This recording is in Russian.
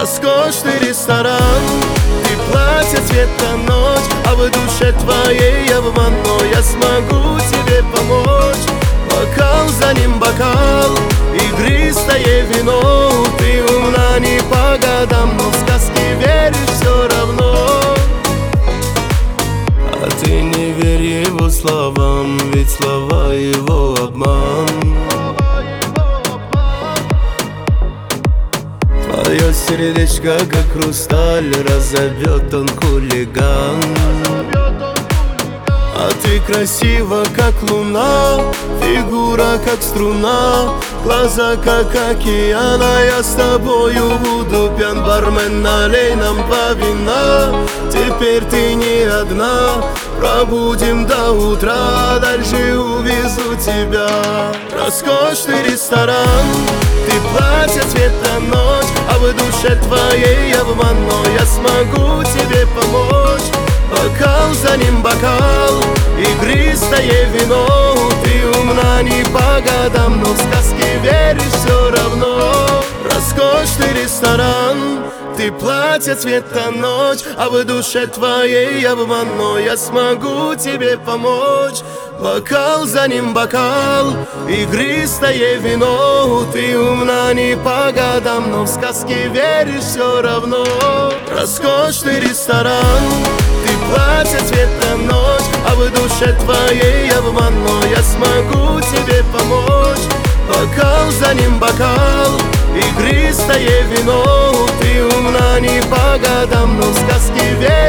Роскошный ресторан, ты платье цвета ночь, а в душе твоей обман, но я смогу тебе помочь. Бокал за ним бокал, игристое вино. Ты умна не по годам, но в сказки веришь все равно. А ты не верь его словам, ведь слова его обман. Твое сердечко, как хрусталь, разобьет он хулиган. А ты красива, как луна, фигура, как струна, глаза, как океан. А я с тобою буду пьян, бармен, налей нам по вина. Теперь ты не одна, пробудем до утра, дальше увезу тебя. Роскошный ресторан, ты платье цвета ночь, а в душе твоей обман, но я смогу тебе помочь. Бокал за ним бокал, игристое вино. Ты умна не по годам, но в сказки веришь все равно. Роскошный ресторан, ты платье цвета ночь, а в душе твоей обман, но я смогу тебе помочь. Бокал за ним бокал, игристое вино. Ты умна не по годам, но в сказки веришь все равно. Роскошный ресторан, ты платье цвета ночь, а в душе твоей обман, но я смогу тебе помочь. Бокал за ним бокал, игристое вино. Ты умна не по годам, но в сказки веришь.